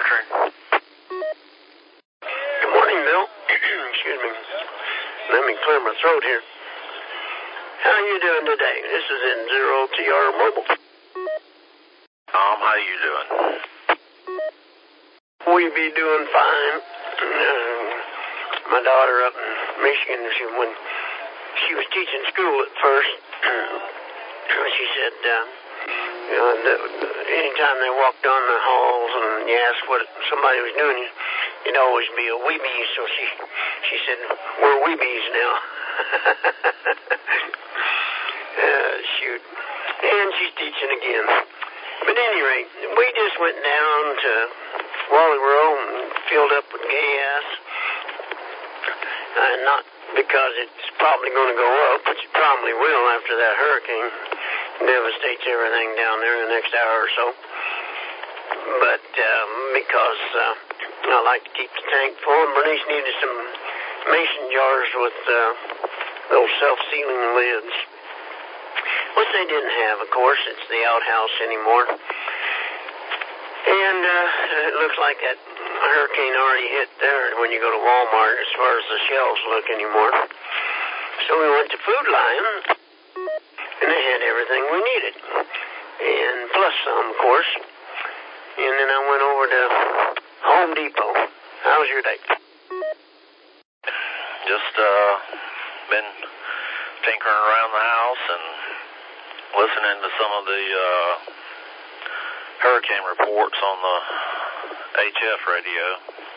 monitoring. Good morning, Bill. Excuse me. Let me clear my throat here. How are you doing today? This is N0TR Mobile. Tom, how you doing? We be doing fine. My daughter up in Michigan, when she was teaching school at first, she said, anytime they walked down the halls and you asked what somebody was doing, it'd always be a weebie. So she said, we're weebies now. Shoot. And she's teaching again. But at any rate, we just went down to Wally World and filled up with gas. Not because it's probably going to go up, which it probably will after that hurricane devastates everything down there in the next hour or so. But because I like to keep the tank full, and Bernice needed some mason jars with those self-sealing lids, which they didn't have, of course. It's the outhouse anymore. And it looks like that hurricane already hit there when you go to Walmart as far as the shelves look anymore. So we went to Food Lion, and they had everything we needed. And plus some, of course. And then I went over to Home Depot. How was your day? Just been tinkering around the house and listening to some of the hurricane reports on the HF radio.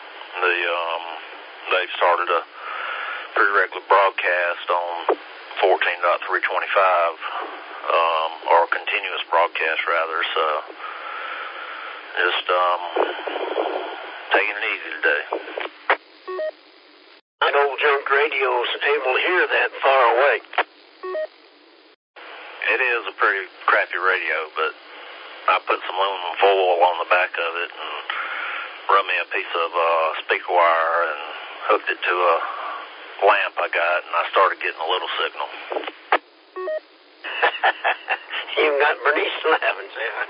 They've started a pretty regular broadcast on 14.325, or a continuous broadcast rather, so just taking it easy today. That old junk radio's able to hear that far away. It is a pretty crappy radio, but I put some aluminum foil on the back of it and run me a piece of speaker wire and hooked it to a lamp I got, and I started getting a little signal. You got Bernice laughing, Sam.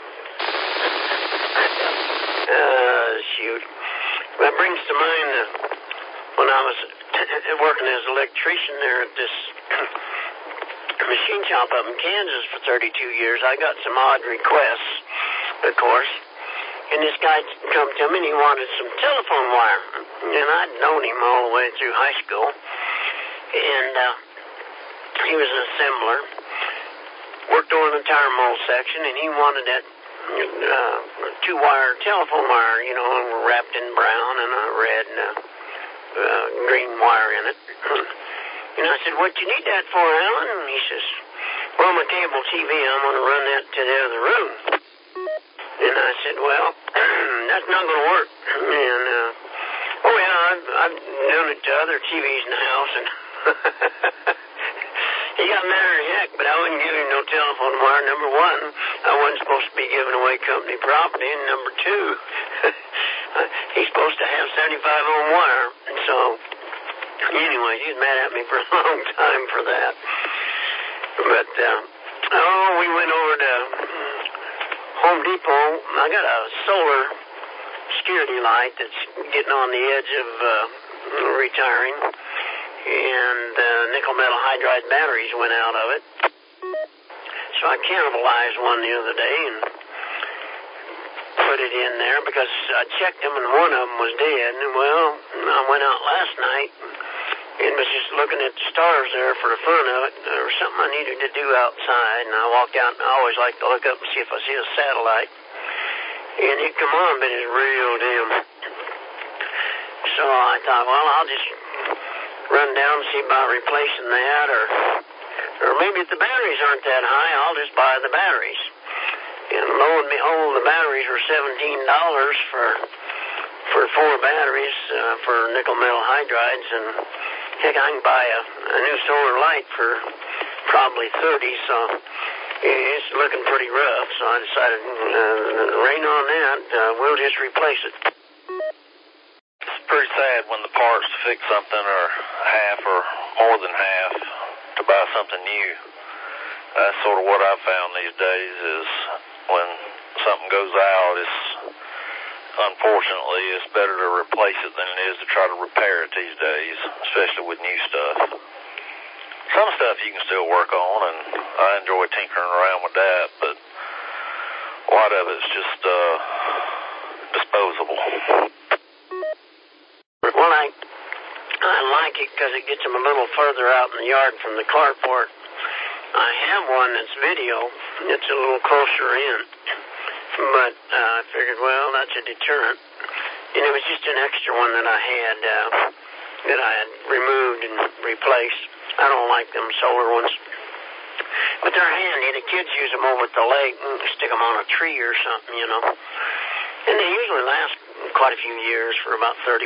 Shoot. That brings to mind when I was working as an electrician there at this machine shop up in Kansas for 32 years, I got some odd requests, of course. And this guy come to me and he wanted some telephone wire. And I'd known him all the way through high school. And he was an assembler. Worked over in the tire mold section, and he wanted that two-wire telephone wire, wrapped in brown and a red and a green wire in it. And I said, what you need that for, Alan? And he says, well, my cable TV, I'm going to run that to the other room. And I said, well, that's not going to work. And, I've done it to other TVs in the house, and he got mad as heck, but I wouldn't give him no telephone wire. Number one, I wasn't supposed to be giving away company property, and number two, he's supposed to have 75-ohm wire. And so, anyway, he was mad at me for a long time for that. But, we went over to Home Depot. I got a solar security light that's getting on the edge of retiring, and nickel metal hydride batteries went out of it. So I cannibalized one the other day and put it in there because I checked them and one of them was dead. And well, I went out last night and was just looking at the stars there for the fun of it. There was something I needed to do outside, and I walked out, and I always like to look up and see if I see a satellite. And it come on, but it's real dim. So I thought, well, I'll just run down and see about replacing that, or maybe if the batteries aren't that high, I'll just buy the batteries. And lo and behold, the batteries were $17 for 4 batteries for nickel metal hydrides, and heck, I can buy a new solar light for probably 30, so it's looking pretty rough. So I decided, rain on that, we'll just replace it. It's pretty sad when the parts to fix something are half or more than half to buy something new. That's sort of what I've found these days is when something goes out, unfortunately, it's better to replace it than it is to try to repair it these days, especially with new stuff. Some stuff you can still work on, and I enjoy tinkering around with that, but a lot of it's just disposable. Well, I like it because it gets them a little further out in the yard from the carport. I have one that's video. It's a little closer in. But I figured, well, that's a deterrent. And it was just an extra one that I had removed and replaced. I don't like them solar ones. But they're handy. The kids use them over at the lake and stick them on a tree or something, you know. And they usually last quite a few years for about $30.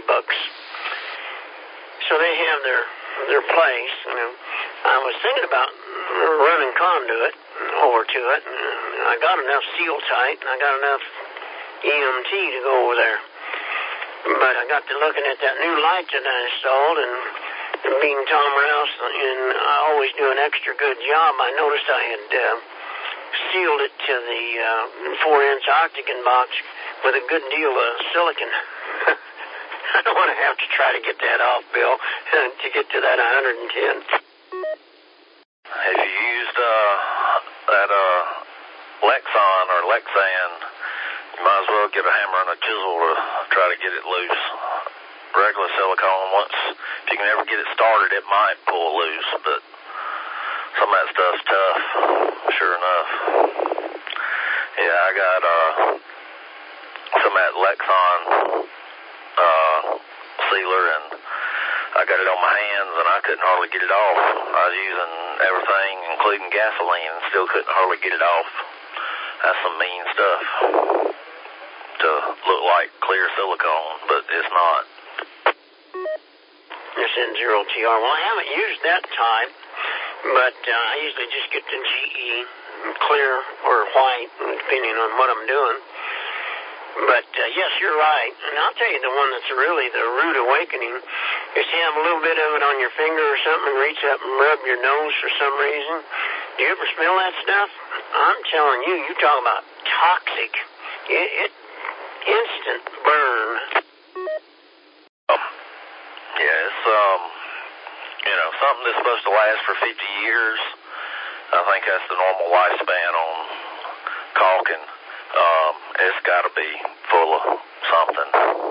So they have their place, you know. I was thinking about running conduit over to it, and I got enough seal tight, and I got enough EMT to go over there. But I got to looking at that new light that I installed, and being Tom Rouse, and I always do an extra good job, I noticed I had sealed it to the 4-inch octagon box with a good deal of silicone. I don't want to have to try to get that off, Bill, to get to that 110. If you used that Lexan or Lexan, you might as well get a hammer and a chisel to try to get it loose. Regular silicone, once, if you can ever get it started, it might pull loose, but some of that stuff's tough, sure enough. Yeah, I got some of that Lexan sealer, and I got it on my hands, and I couldn't hardly get it off. I was using everything, including gasoline, and still couldn't hardly get it off. That's some mean stuff to look like clear silicone, but it's not. This N0TR. Well, I haven't used that type, but I usually just get the GE clear or white, depending on what I'm doing. But, yes, you're right. And I'll tell you the one that's really the rude awakening is to have a little bit of it on your finger or something and reach up and rub your nose for some reason. Do you ever smell that stuff? I'm telling you, you talk about toxic. It instant burn. Yeah, it's, something that's supposed to last for 50 years. I think that's the normal lifespan on caulking. It's got to be full of something.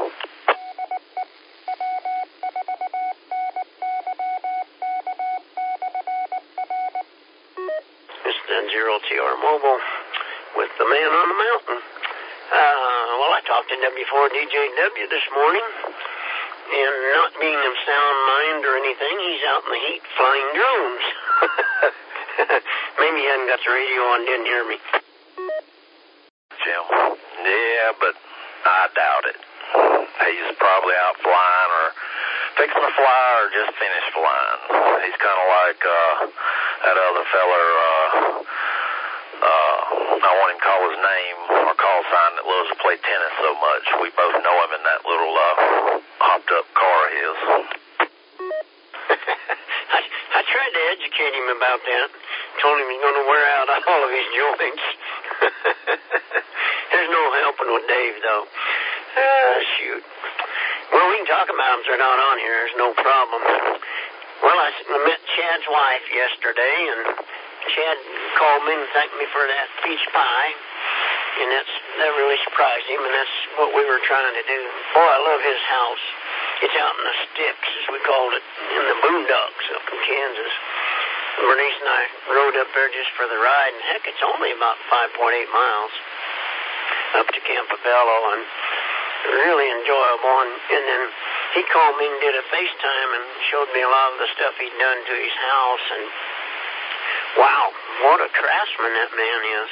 This is N0TR Mobile with the man on the mountain. Well, I talked to W4DJW this morning, and not being of sound mind or anything, he's out in the heat flying drones. Maybe he hadn't got the radio on, didn't hear me. Jim? Yeah, but I doubt it. He's probably out flying or fixing to fly or just finished flying. He's kind of like that other feller, I won't even call his name or call sign, that loves to play tennis so much. We both know him in that little hopped up car of his. I tried to educate him about that. Told him he's going to wear out all of his joints. There's no helping with Dave, though. Shoot. Well, we can talk about them if they're not on here. There's no problem. Well, I met Chad's wife yesterday, and Chad called me and thanked me for that peach pie, and that really surprised him, and that's what we were trying to do. Boy, I love his house. It's out in the sticks, as we called it, in the boondocks up in Kansas. Bernice and I rode up there just for the ride, and heck, it's only about 5.8 miles up to Campobello, and really enjoyable. And then he called me and did a FaceTime and showed me a lot of the stuff he'd done to his house, and wow, what a craftsman that man is.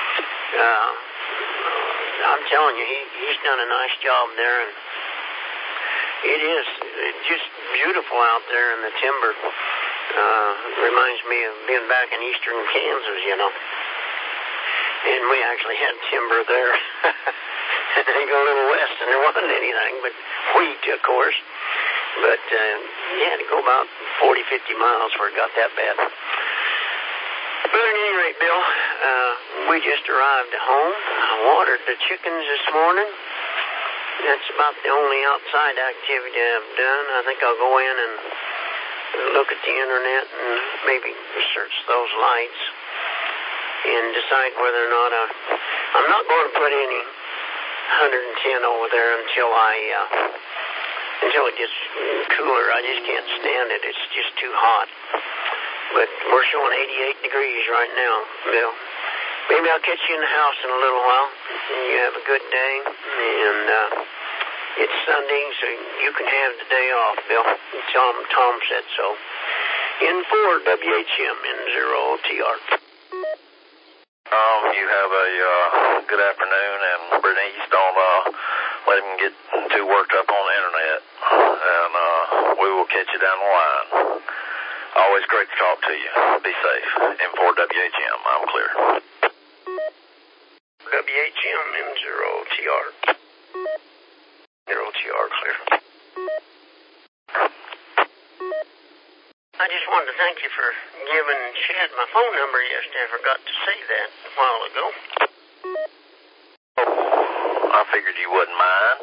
I'm telling you, he's done a nice job there, and it's just beautiful out there in the timber. Reminds me of being back in eastern Kansas, you know. And we actually had timber there. And then go a little west, and there wasn't anything but wheat, of course. But you had to go about 40, 50 miles before it got that bad. But at any rate, Bill, we just arrived at home. I watered the chickens this morning. that's about the only outside activity I've done. I think I'll go in and look at the internet and maybe research those lights and decide whether or not I'm not going to put any 110 over there until it gets cooler. I just can't stand it. It's just too hot. But we're showing 88 degrees right now, Bill. Maybe I'll catch you in the house in a little while. You have a good day. And it's Sunday, so you can have the day off, Bill. Tell them Tom said so. In4 WHM, N0TR. You have a good afternoon, and Bernice, don't let him get too worked up on the internet. And we will catch you down the line. Always great to talk to you. Be safe. N4 WHM, I'm clear. WHM, N0TR. 0TR, clear. I just wanted to thank you for giving Chad my phone number yesterday. I forgot to say that a while ago. I figured you wouldn't mind.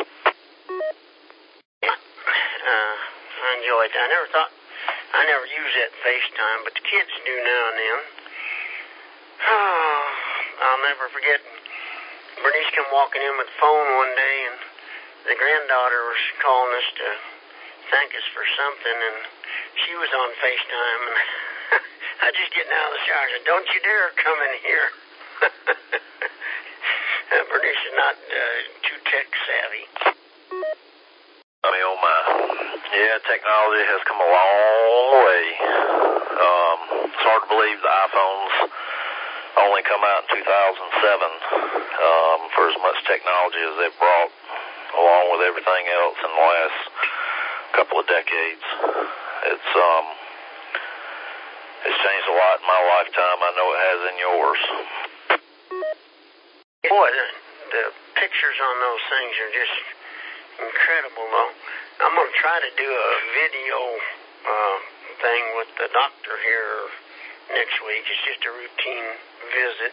Yeah, I enjoyed that. I never use that FaceTime, but the kids do now and then. Oh, I'll never forget. Bernice came walking in with the phone one day, and the granddaughter was calling us to thank us for something, and she was on FaceTime, and I just getting out of the shower and said, "Don't you dare come in here." Bernice is not too tech savvy. Oh my. Yeah, technology has come a long way. It's hard to believe the iPhones only come out in 2007 for as much technology as they've brought along with everything else in the last couple of decades. It's changed a lot in my lifetime. I know it has in yours. Boy, the pictures on those things are just incredible, though. I'm going to try to do a video thing with the doctor here next week. It's just a routine visit.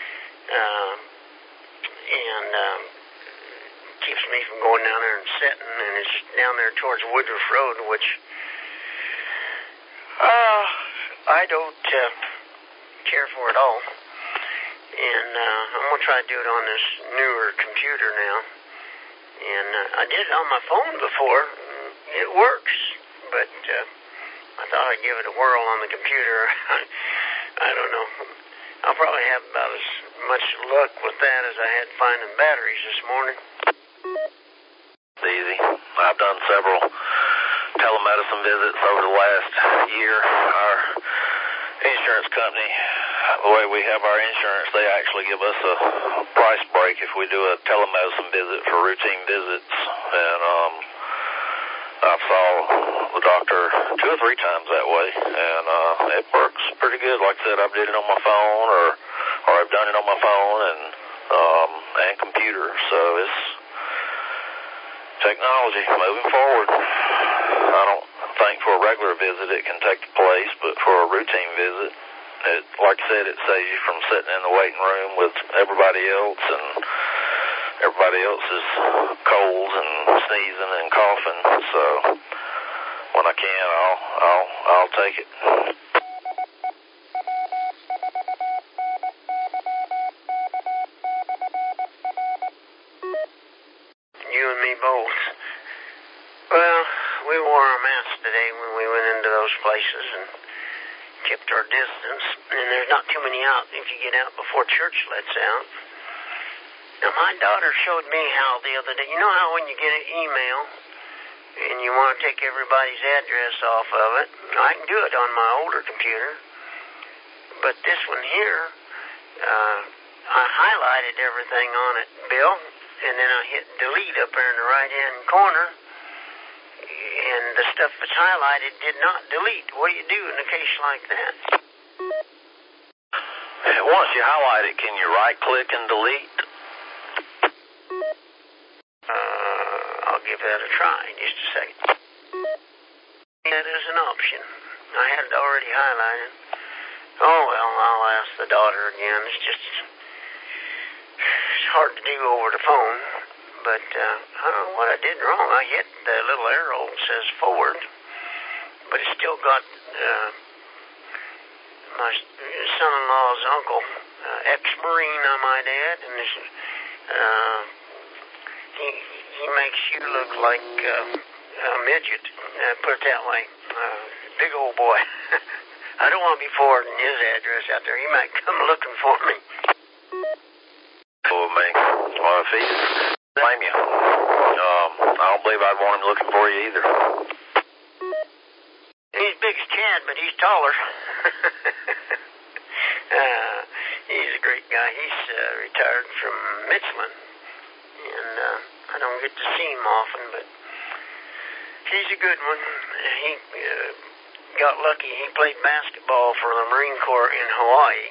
And keeps me from going down there and sitting, and it's down there towards Woodruff Road, which I don't care for at all. And I'm going to try to do it on this newer computer now. And I did it on my phone before. It works, but I thought I'd give it a whirl on the computer. I don't know. I'll probably have about as much luck with that as I had finding batteries this morning. It's easy. I've done several telemedicine visits over the last year. Our insurance company, the way we have our insurance, they actually give us a price break if we do a telemedicine visit for routine visits. And I've saw the doctor 2 or 3 times that way, and it works pretty good. Like I said, I've did it on my phone, or I've done it on my phone and computer. So it's technology moving forward. I don't think for a regular visit it can take the place, but for a routine visit, like I said, it saves you from sitting in the waiting room with everybody else, and everybody else is colds and sneezing and coughing. So when I can, I'll take it. You and me both. Well, we wore our masks today when we went into those places and kept our distance. And there's not too many out if you get out before church lets out. Now, my daughter showed me how the other day. You know how when you get an email and you want to take everybody's address off of it? I can do it on my older computer. But this one here, I highlighted everything on it, Bill, and then I hit delete up there in the right-hand corner, and the stuff that's highlighted did not delete. What do you do in a case like that? Once you highlight it, can you right-click and delete? I'll give that a try in just a second. That is an option. I had it already highlighted. Oh, well, I'll ask the daughter again. It's hard to do over the phone. But I don't know what I did wrong. I hit the little arrow that says forward, but it's still got my son-in-law's uncle, ex-Marine, I might add, and this, he makes you look like a midget, put it that way. Big old boy. I don't want to be forwarding his address out there. He might come looking for me. For me. Well, if he blame you. I don't believe I'd want him looking for you either. He's big as Chad, but he's taller. He's a great guy. He's retired from Michelin, and I don't get to see him often, but he's a good one. He got lucky. He played basketball for the Marine Corps in Hawaii.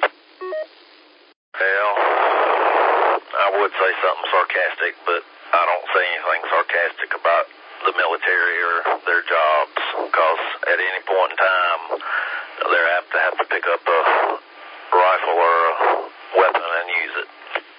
Well, I would say something sarcastic, but I don't say anything sarcastic about the military or their jobs, because at any point in time, they're apt to have to pick up a rifle or a weapon and use it.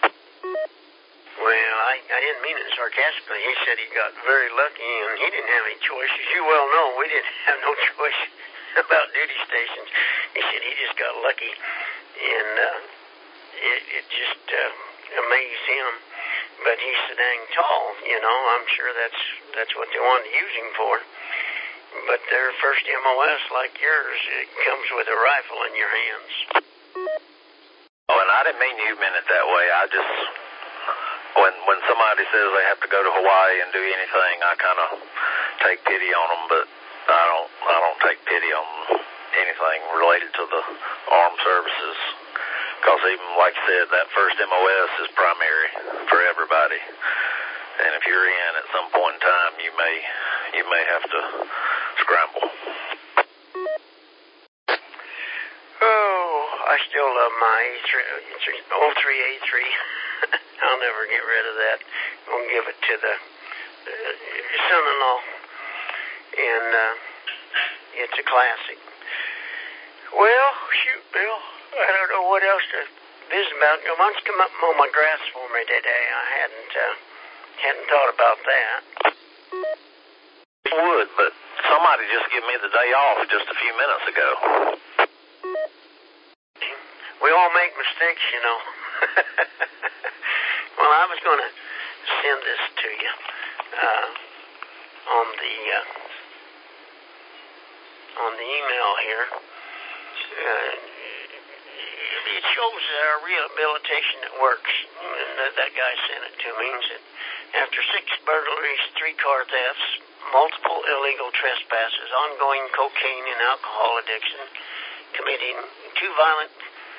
Well, I didn't mean it sarcastically. He said he got very lucky, and he didn't have any choice. As you well know, we didn't have no choice about duty stations. He said he just got lucky, and it just amazed him. But he's so dang tall, I'm sure that's what they wanted to use him for. But their first MOS, like yours, it comes with a rifle in your hands. Oh, and I didn't mean you meant it that way. I just, when somebody says they have to go to Hawaii and do anything, I kind of take pity on them, but I don't take pity on anything related to the armed services. Because even, like you said, that first MOS is primary for everybody. And if you're in at some point in time, you may have to scramble. Oh, I still love my 03A3. I'll never get rid of that. I'm going to give it to the son-in-law. And it's a classic. Well, shoot, Bill. I don't know what else to visit about. Why don't you come up and mow my grass for me today? I hadn't thought about that. I would, but somebody just gave me the day off just a few minutes ago. We all make mistakes, Well, I was going to send this to you on the email here. It shows our rehabilitation that works. And that guy sent it to me. He said, after 6 burglaries, 3 car thefts, multiple illegal trespasses, ongoing cocaine and alcohol addiction, committing 2 violent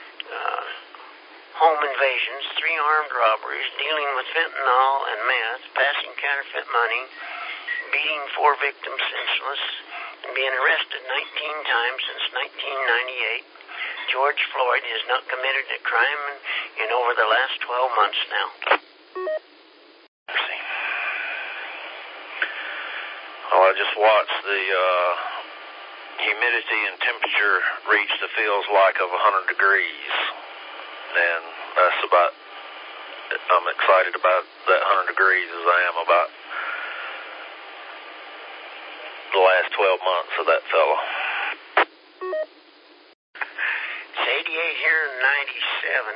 home invasions, 3 armed robberies, dealing with fentanyl and meth, passing counterfeit money, beating 4 victims senseless, and being arrested 19 times since 1998. George Floyd has not committed a crime in over the last 12 months now. Well, I just watched the humidity and temperature reach the feels like of 100 degrees. And that's about, I'm excited about that 100 degrees as I am about the last 12 months of that fella. It's 88 here and 97.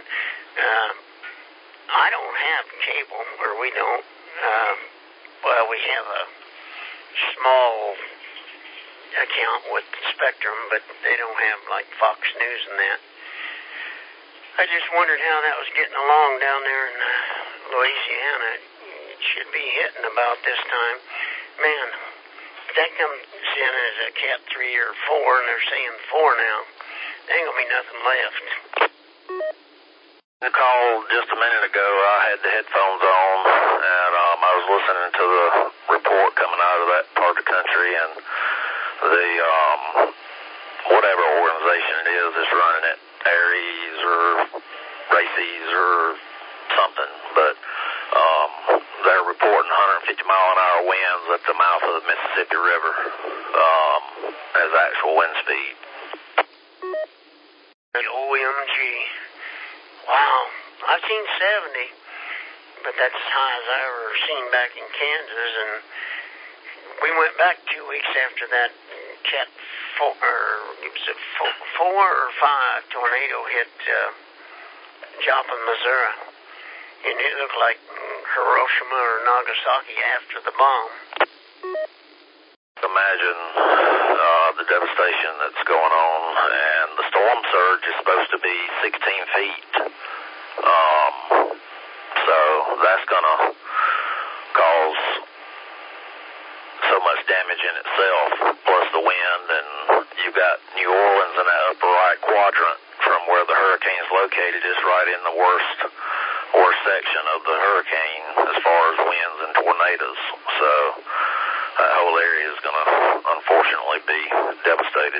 I don't have cable, or we don't. We have a small account with Spectrum, but they don't have like Fox News and that. I just wondered how that was getting along down there in Louisiana. It should be hitting about this time. Man, if that comes in as a Cat 3 or 4, and they're saying 4 now, there ain't gonna be nothing left. I called just a minute ago. I had the headphones on, and I was listening to the report coming out of that part of the country, and the whatever organization it is that's running it, Aries or Races or something, but they're reporting 150-mile-an-hour winds at the mouth of the Mississippi River as actual wind speed. OMG. Wow. I've seen 70, but that's as high as I ever seen back in Kansas. And we went back 2 weeks after that Cat 4 or 5 tornado hit Joplin, Missouri, and it looked like Hiroshima or Nagasaki after the bomb. Imagine the devastation that's going on, and the storm surge is supposed to be 16 feet. So that's going to cause so much damage in itself, plus the wind, and you've got New Orleans in that upper right quadrant from where the hurricane's located is right in the worst section of the hurricane as far as winds and tornadoes. So that whole area is going to unfortunately be devastated.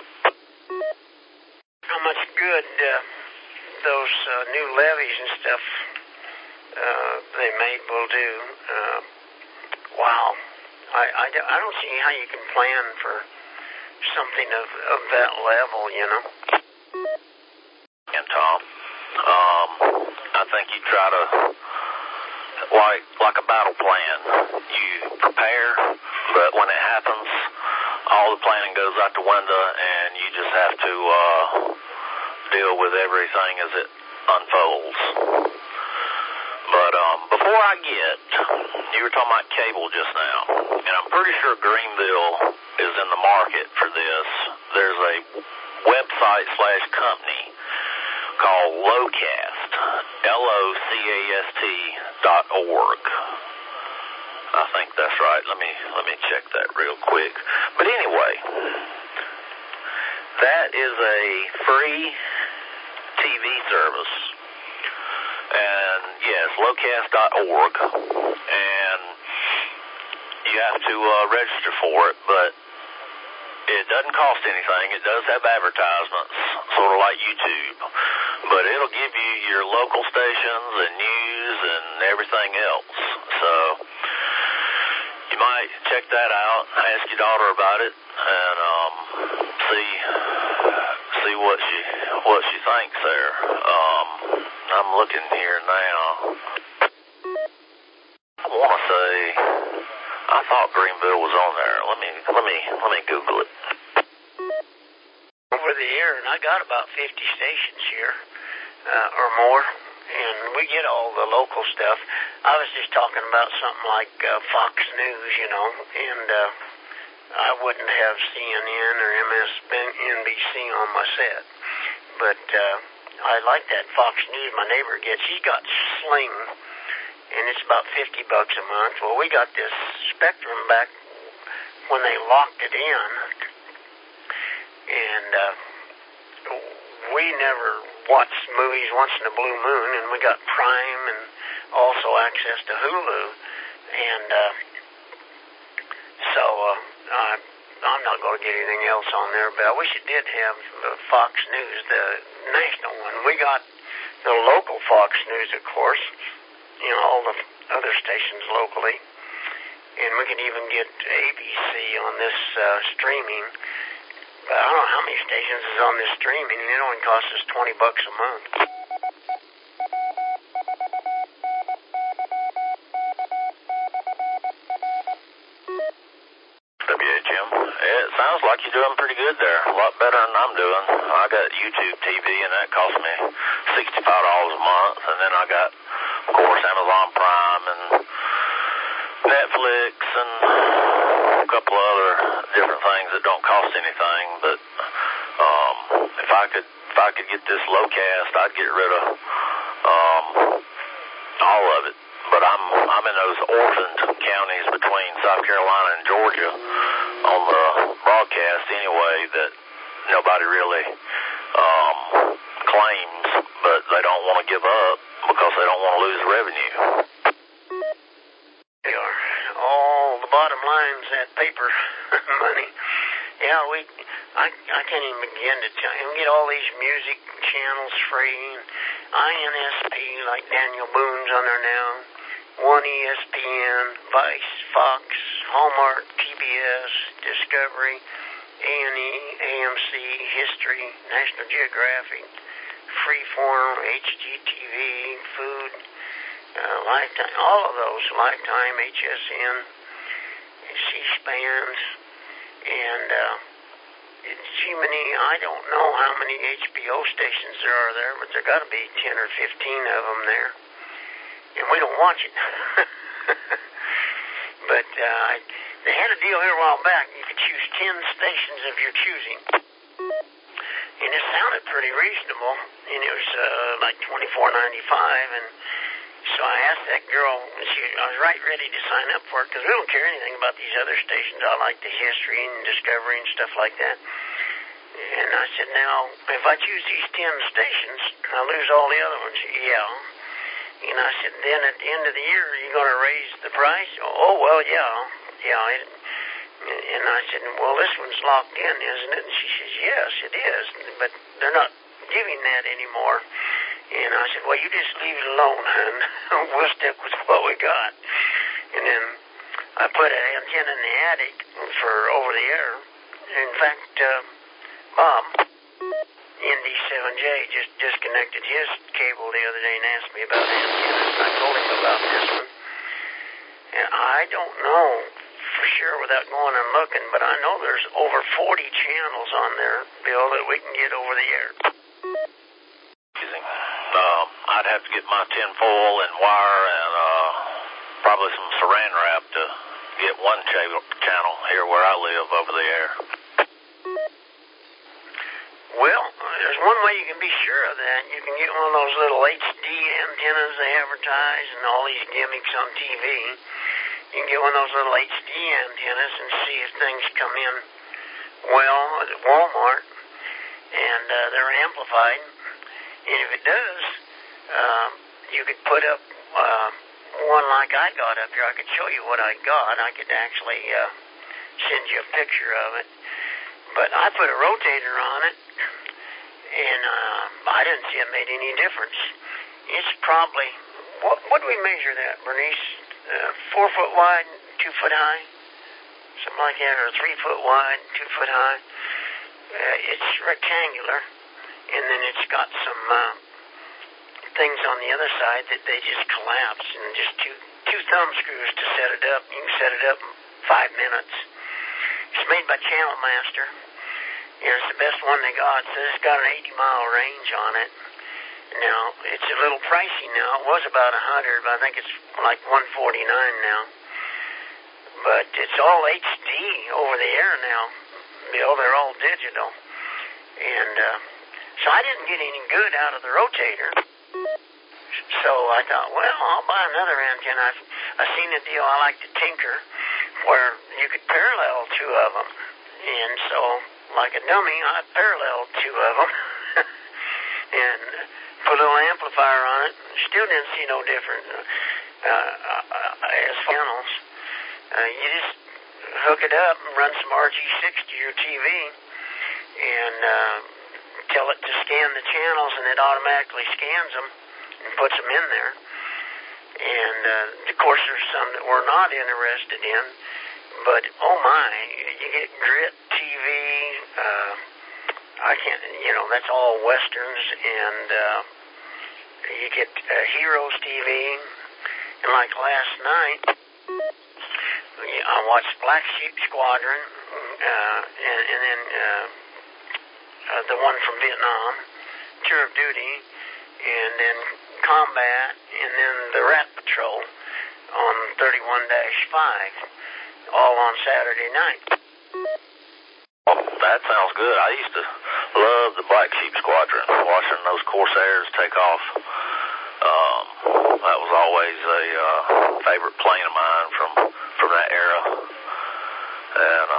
How much good those new levees and stuff they made will do. Wow. I don't see how you can plan for something of that level, you know. And Tom, I think you try to, like a battle plan, you prepare, but when it happens, all the planning goes out the window, and you just have to deal with everything as it unfolds. But before I you were talking about cable just now, and I'm pretty sure Greenville is in the market for this. There's a website/company called Locast, LOCAST.org. I think that's right. Let me check that real quick. But anyway, that is a free TV service. And yes, locast.org, and you have to register for it, but it doesn't cost anything. It does have advertisements, sort of like YouTube, but it'll give you your local stations and news and everything else. So you might check that out, ask your daughter about it, and see what she thinks there. I'm looking here now. I want to say I thought Greenville was on there. Let me Google it. Over the air, and I got about 50 stations here or more, and we get all the local stuff. I was just talking about something like Fox News, you know, and I wouldn't have CNN or MSNBC on my set, but I like that Fox News my neighbor gets. He's got Sling, and it's about $50 a month. Well, we got this Spectrum back when they locked it in, and we never watched movies once in a blue moon, and we got Prime and also access to Hulu, and so I'm not going to get anything else on there, but I wish it did have Fox News, the national one. We got the local Fox News, of course, you know, all the other stations locally, and we can even get ABC on this streaming. But I don't know how many stations is on this streaming, and it only costs us $20 a month. WHM. It sounds like you're doing pretty good there. A lot better than I'm doing. I got YouTube TV, and that cost me $65 a month. And then I got, of course, Amazon Prime and Netflix and a couple of other different things that don't cost anything. But if I could get this Locast, I'd get rid of all of it. But I'm in those orphaned counties between South Carolina and Georgia on the broadcast anyway that nobody really claims, but they don't want to give up because they don't want to lose revenue. They are. All the bottom line's that paper money. Yeah, I can't even begin to tell you. We get all these music channels free, and INSP, like Daniel Boone's on there now, One ESPN, Vice, Fox, Hallmark, TBS, Discovery, A&E, AMC, History, National Geographic, Freeform, HGTV, Food, Lifetime, all of those, Lifetime, HSN, C-SPANs, and Gemini. I don't know how many HBO stations there are there, but there got to be 10 or 15 of them there, and we don't watch it. But they had a deal here a while back. You could choose 10 stations of your choosing, and it sounded pretty reasonable, and it was like $24.95, and so I asked that girl, I was right ready to sign up for it, because we don't care anything about these other stations. I like the history and discovery and stuff like that. And I said, now, if I choose these 10 stations, I lose all the other ones. Yeah. And I said, then at the end of the year, are you going to raise the price? Oh, well, yeah. And I said, well, this one's locked in, isn't it? And she says, yes, it is, but they're not giving that anymore. And I said, well, you just leave it alone, hon. We'll stick with what we got. And then I put an antenna in the attic for over the air. In fact, Bob, ND7J, just disconnected his cable the other day and asked me about antennas. And I told him about this one. And I don't know for sure without going and looking, but I know there's over 40 channels on there, Bill, that we can get over the air. I'd have to get my tinfoil and wire and probably some saran wrap to get one channel here where I live over the air. Well, there's one way you can be sure of that. You can get one of those little HD antennas they advertise and all these gimmicks on TV. You can get one of those little HD antennas and see if things come in well at Walmart, and they're amplified. And if it does, you could put up one like I got up here. I could show you what I got. I could actually send you a picture of it. But I put a rotator on it, and I didn't see it made any difference. It's probably, what do we measure that, Bernice? 4 foot wide, 2 foot high? Something like that, or 3 foot wide, 2 foot high. It's rectangular, and then it's got some things on the other side that they just collapse, and just two thumb screws to set it up. You can set it up in 5 minutes. It's made by Channel Master. And it's the best one they got. So it's got an 80-mile range on it. Now, it's a little pricey now. It was about $100, but I think it's like $149 now. But it's all HD over the air now. Bill, they're all digital. And so I didn't get any good out of the rotator. So I thought, well, I'll buy another antenna. I've seen a deal I like to tinker where you could parallel 2 of them. And so, like a dummy, I paralleled 2 of them and put a little amplifier on it. Still didn't see no difference as channels. You just hook it up and run some RG6 to your TV and tell it to scan the channels, and it automatically scans them and puts them in there. And, of course, there's some that we're not interested in. But, oh my, you get Grit TV, I can't, that's all Westerns, and you get Heroes TV, and like last night, I watched Black Sheep Squadron, and then the one from Vietnam, Tour of Duty, and then Combat, and then the Rat Patrol on 31-5. All on Saturday night. Oh, that sounds good. I used to love the Black Sheep Squadron, watching those Corsairs take off. That was always a favorite plane of mine from that era. And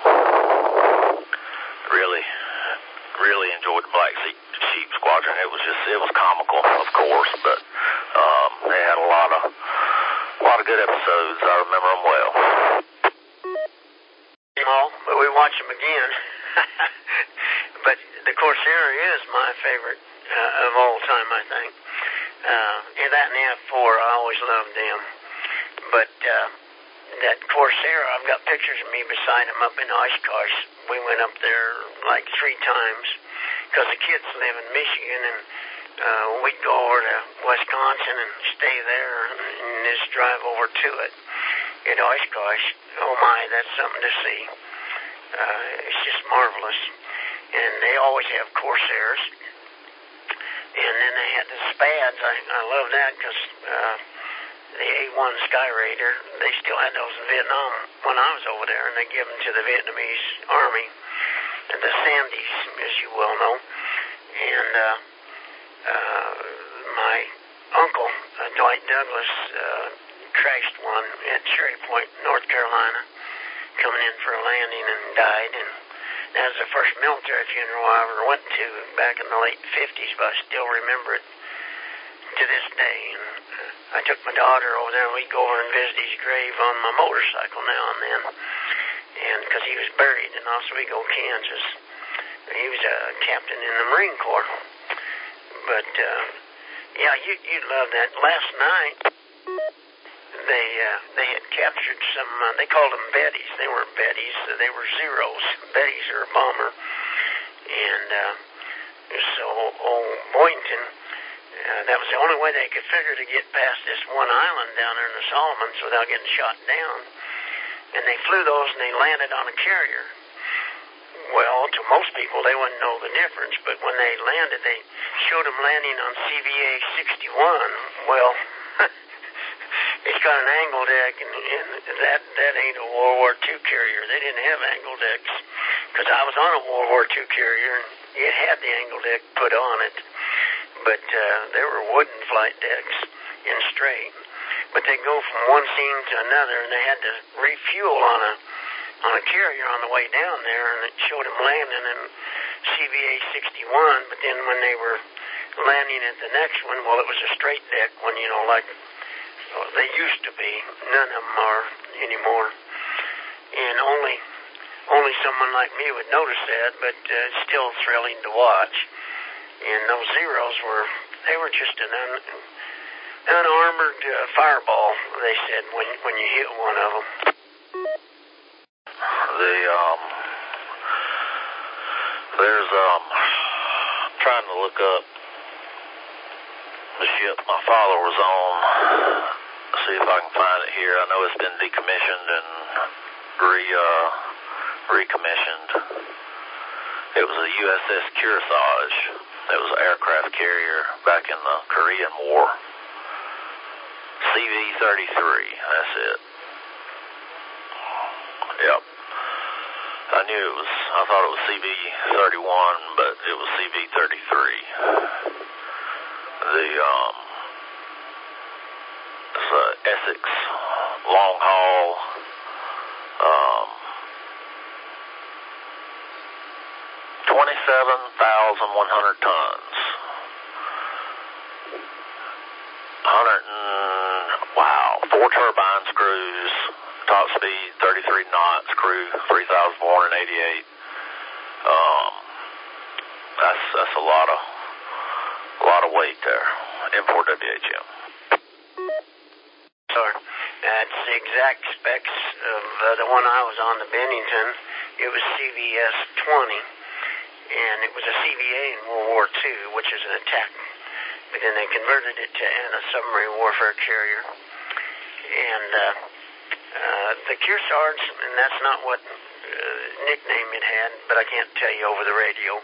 really enjoyed the Black Sheep Squadron. It was comical, of course, but they had a lot of good episodes. I remember them well. But we watch them again. But the Corsair is my favorite of all time, I think. And that and the F4, I always loved them. But that Corsair, I've got pictures of me beside him up in Oshkosh. We went up there like 3 times because the kids live in Michigan, and we'd go over to Wisconsin and stay there and just drive over to it. Oshkosh, oh my, that's something to see. It's just marvelous. And they always have Corsairs. And then they had the Spads. I love that because the A-1 Sky Raider, they still had those in Vietnam when I was over there, and they gave them to the Vietnamese Army, and the Sandys, as you well know. And my uncle, Dwight Douglas, crashed one at Cherry Point, North Carolina, coming in for a landing and died. And that was the first military funeral I ever went to back in the late 50s, but I still remember it to this day. And I took my daughter over there, and we'd go over and visit his grave on my motorcycle now and then, and because he was buried in Oswego, Kansas. He was a captain in the Marine Corps. But, yeah, you'd love that. Last night, they had captured some, they called them Bettys. They weren't Bettys, they were Zeros. Bettys are a bomber. And so old Boynton, that was the only way they could figure to get past this one island down there in the Solomons without getting shot down. And they flew those and they landed on a carrier. Well, to most people, they wouldn't know the difference, but when they landed, they showed them landing on CVA 61. Well, it's got an angle deck, and that ain't a World War II carrier. They didn't have angle decks, because I was on a World War II carrier, and it had the angle deck put on it, but there were wooden flight decks in straight. But they go from one scene to another, and they had to refuel on a carrier on the way down there, and it showed them landing in CVA 61, but then when they were landing at the next one, well, it was a straight deck one, like they used to be. None of them are anymore. And only someone like me would notice that, but it's still thrilling to watch. And those Zeros were just an unarmored fireball, they said, when you hit one of them. There's trying to look up the ship my father was on, see if I can find it here. I know it's been decommissioned and recommissioned. It was a USS Kearsarge. It was an aircraft carrier back in the Korean War. CV-33, that's it. Yep. I thought it was CV-31, but it was CV-33. It's Essex long haul, 27,100 tons. 4 turbine screws, top speed 33 knots, crew 3,488. That's a lot of weight there. Import WHM. Sorry. That's the exact specs of the one I was on, the Bennington. It was CVS 20, and it was a CVA in World War II, which is an attack. But then they converted it to a submarine warfare carrier. And the Kearsarge, and that's not what nickname it had, but I can't tell you over the radio,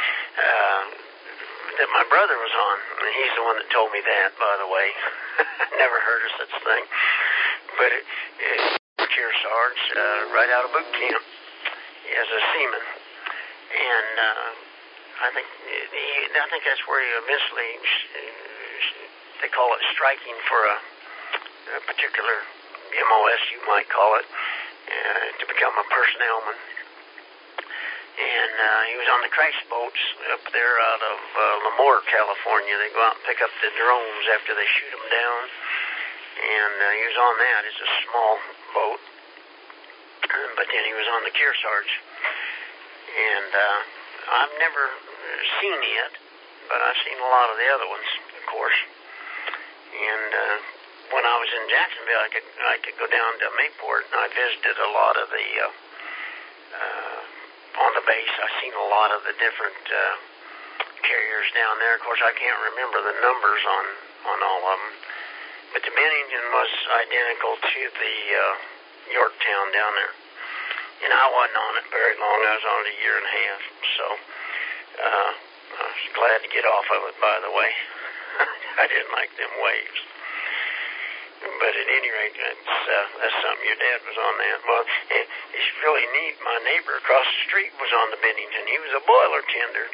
that my brother was on. And he's the one that told me that, by the way. Never heard of such thing. But it's Kearsarge, right out of boot camp as a seaman. And I think that's where he eventually, they call it striking for a particular MOS, you might call it, to become a personnelman. And he was on the crash boats up there out of Lemoore, California. They go out and pick up the drones after they shoot them down. And he was on that. It's a small boat. But then he was on the Kearsarge. And I've never seen it, but I've seen a lot of the other ones, of course. And when I was in Jacksonville, I could go down to Mayport, and I visited a lot of the on the base. I've seen a lot of the different carriers down there. Of course, I can't remember the numbers on all of them. But the Bennington was identical to the Yorktown down there. And I wasn't on it very long. I was on it a year and a half. So I was glad to get off of it, by the way. I didn't like them waves. But at any rate, that's something. Your dad was on that. Well, it's really neat. My neighbor across the street was on the Bennington. He was a boiler tender.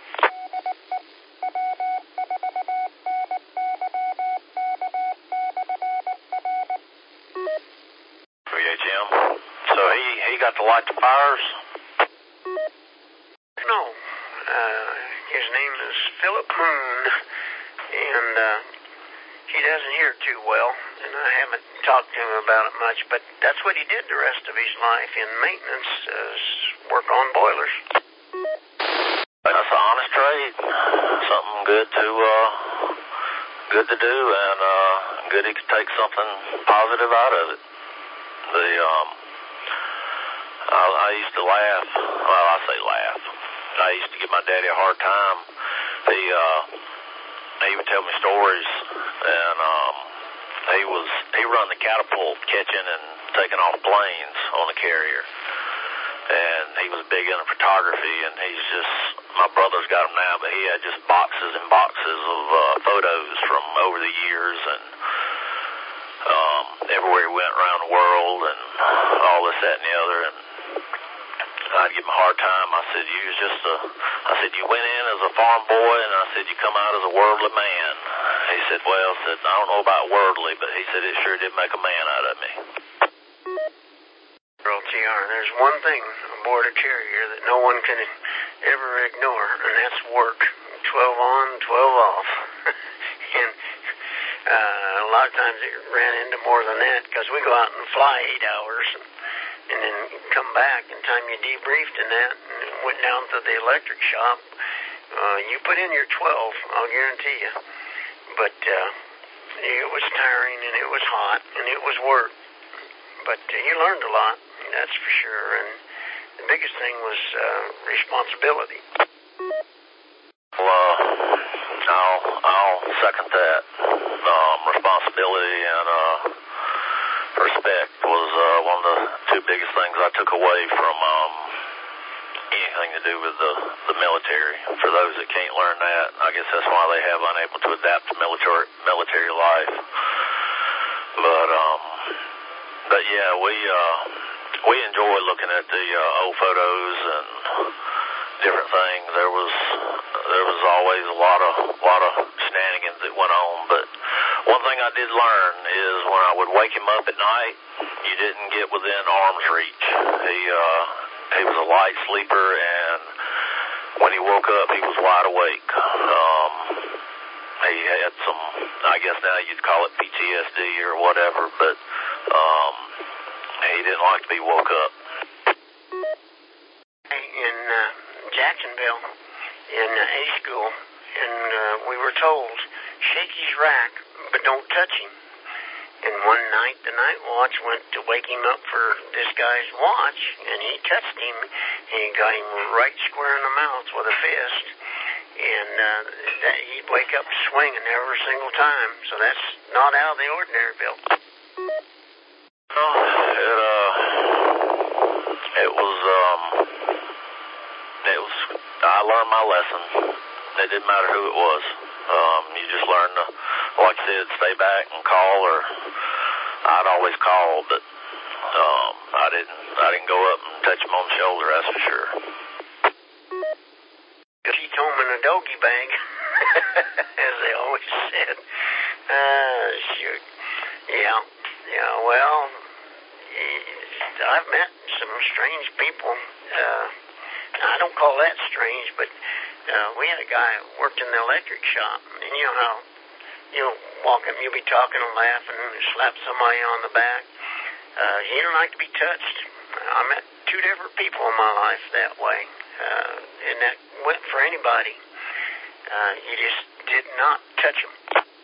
Jim. So he got to light the fires? No. His name is Philip Moon, and he doesn't hear too well, and I haven't talked to him about it much, but that's what he did the rest of his life in maintenance, work on boilers. That's an honest trade. Something good to do, and good he could take something positive out of it. I used to laugh. Well, I say laugh. I used to give my daddy a hard time. He would tell me stories, and he run the catapult, catching and taking off planes on the carrier. And he was big into photography, and my brother's got him now, but he had just boxes and boxes of photos from over the years, and everywhere he went around the world, and all this, that, and the other, and I'd give him a hard time. I said, you went in as a farm boy, and I said, you come out as a worldly man. He said, I don't know about worldly, but he said, it sure did make a man out of me. Well, TR, there's one thing aboard a carrier that no one can ever ignore, and that's work. 12 on, 12 off. And a lot of times it ran into more than that, because we go out and fly 8 hours, and then come back, and time you debriefed in that, and went down to the electric shop, you put in your 12, I'll guarantee you. But it was tiring, and it was hot, and it was work. But you learned a lot, that's for sure, and the biggest thing was responsibility. Well, I'll second that. Responsibility and respect was one of the two biggest things I took away from anything to do with the military. For those that can't learn that, I guess that's why they have unable to adapt to military life. But yeah, we enjoy looking at the old photos and different things. There was always a lot of shenanigans that went on, but one thing I did learn is when I would wake him up at night, you didn't get within arm's reach. He was a light sleeper, and when he woke up, he was wide awake. He had some, I guess now you'd call it PTSD or whatever, but he didn't like to be woke up. In Jacksonville, in A school, and we were told, shake his rack, but don't touch him. And one night, the night watch went to wake him up for this guy's watch, and he touched him, and he got him right square in the mouth with a fist. And he'd wake up swinging every single time. So that's not out of the ordinary, Bill. I learned my lesson. It didn't matter who it was. You just learn to, like I said, stay back and call, or I'd always call, but I didn't go up and touch him on the shoulder, that's for sure. Keep home in a doggy bag, as they always said. Shoot. Yeah, well, I've met some strange people. I don't call that strange, but we had a guy who worked in the electric shop, and you know how you'll walk up, you'll be talking and laughing and slap somebody on the back. He didn't like to be touched. I met two different people in my life that way, and that went for anybody. You just did not touch them.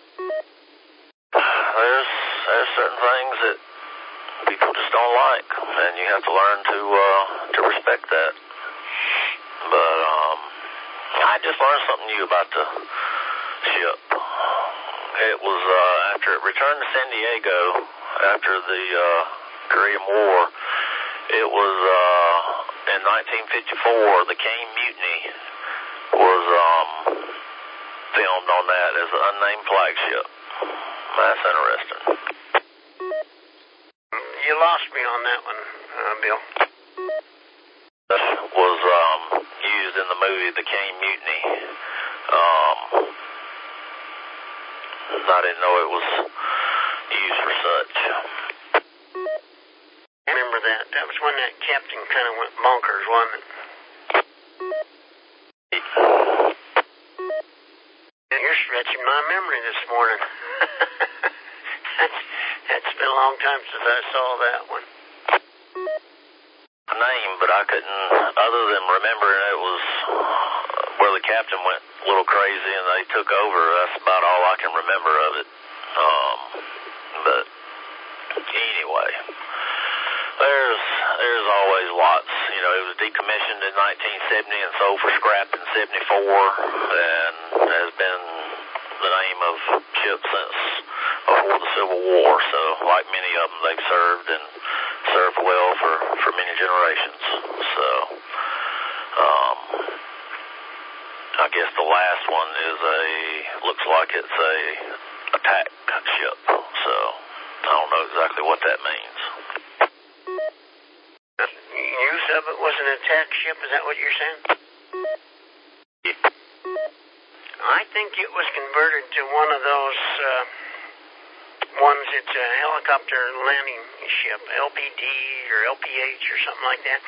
There's certain things that people just don't like, and you have to learn to respect that. But I just learned something new about the ship. It was after it returned to San Diego after the Korean War. It was in 1954. The Caine Mutiny was filmed on that as an unnamed flagship. That's interesting. You lost me on that one, Bill. This was used in the movie The Caine Mutiny. I didn't know it was used for such. I remember that. That was when that captain kind of went bonkers, wasn't it? You're stretching my memory this morning. That's been a long time since I saw that one. Name, but I couldn't, other than remembering it was where the captain went a little crazy and they took over. That's about all I can remember of it. But anyway, there's always lots. You know, it was decommissioned in 1970 and sold for scrap in 74, and has been the name of ship since before the Civil War. So, like many of them, they've served and served well for many generations. So, I guess the last one looks like it's a attack ship. So, I don't know exactly what that means. Use of it was an attack ship, is that what you're saying? Yeah. I think it was converted to one of those ones, it's a helicopter landing ship, LPD or LPH or something like that.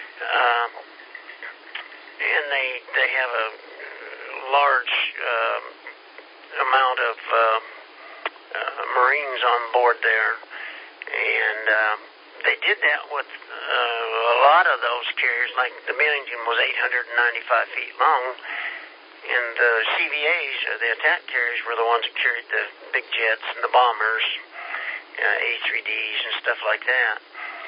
And they have a large amount of Marines on board there. And they did that with a lot of those carriers, like the Billington was 895 feet long. And the CVAs, or the attack carriers, were the ones that carried the big jets and the bombers, A3Ds and stuff like that.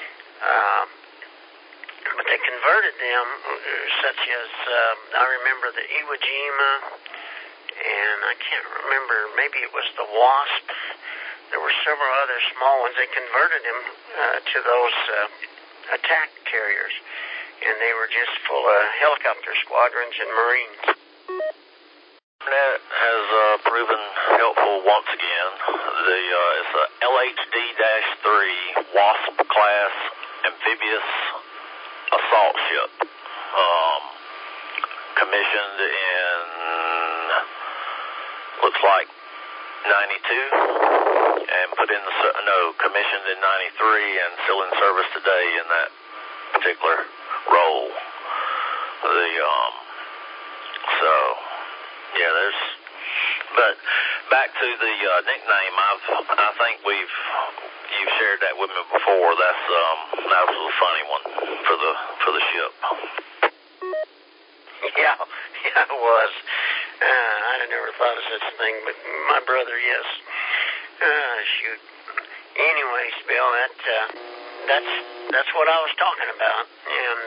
But they converted them, such as, I remember the Iwo Jima, and I can't remember, maybe it was the Wasp. There were several other small ones. They converted them to those attack carriers, and they were just full of helicopter squadrons and Marines. That has proven helpful once again. It's a LHD-3 Wasp class amphibious assault ship, commissioned in looks like 92, and commissioned in 93 and still in service today in that particular role. But back to the nickname, I think you've shared that with me before. That was a funny one for the ship. Yeah, it was. I'd never thought of such a thing, but my brother, yes. Shoot. Anyways, Bill, that's what I was talking about, and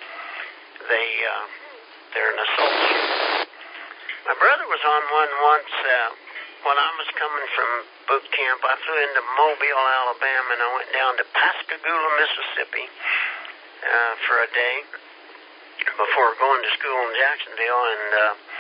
they're an assault ship. My brother was on one once when I was coming from boot camp. I flew into Mobile, Alabama, and I went down to Pascagoula, Mississippi for a day before going to school in Jacksonville, and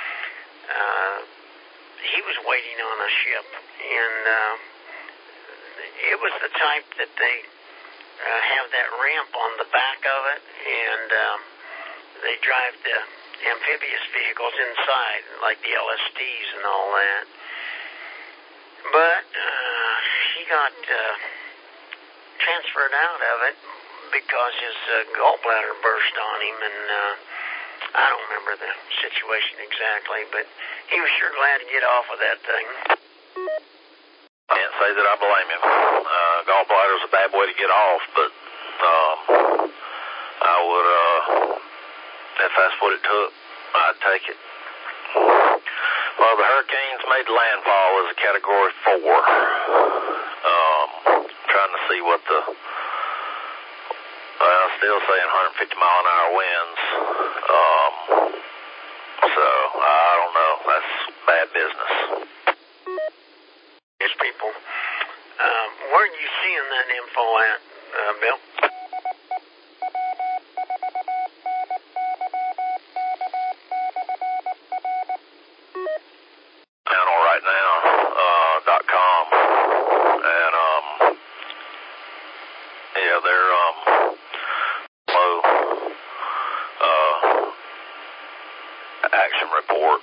he was waiting on a ship, and it was the type that they have that ramp on the back of it, and they drive the amphibious vehicles inside, like the LSDs and all that. But he got transferred out of it because his gallbladder burst on him, and I don't remember the situation exactly, but he was sure glad to get off of that thing. Can't say that I blame him. Gallbladder's a bad way to get off, but I would, if that's what it took, I'd take it. Well, the Hurricanes made landfall as a Category 4. Trying to see what still saying 150-mile-an-hour winds. So, I don't know. That's bad business. Yes, people. Where are you seeing that info at, Bill? Channel right now, .com. And, yeah, they're, low, action report.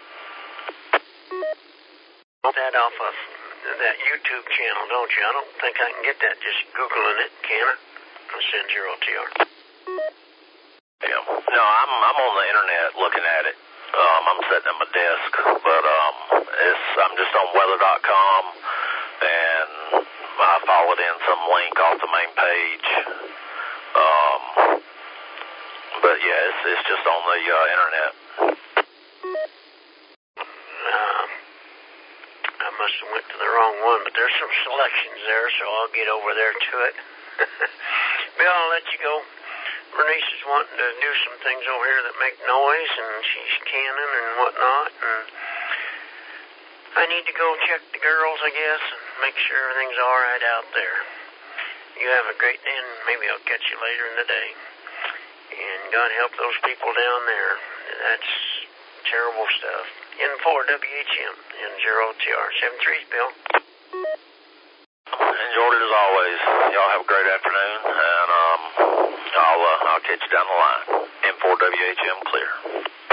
That off of that YouTube channel, don't you? I don't think I can get that just Googling it, can I? I'll send your OTR. Yeah. No, I'm on the internet looking at it. I'm sitting at my desk, but I'm just on weather.com, and I followed in some link off the main page. But yeah, it's just on the internet. I must have went to the wrong one, but there's some selections there, so I'll get over there to it. Bill, I'll let you go. Bernice is wanting to do some things over here that make noise, and she's canning and whatnot, and I need to go check the girls, I guess, and make sure everything's all right out there. You have a great day, and maybe I'll catch you later in the day. And God help those people down there. That's terrible stuff. N4WHM, N0TR. 73's Bill. Enjoyed it as always. Y'all have a great afternoon, and I'll catch you down the line. N4WHM clear.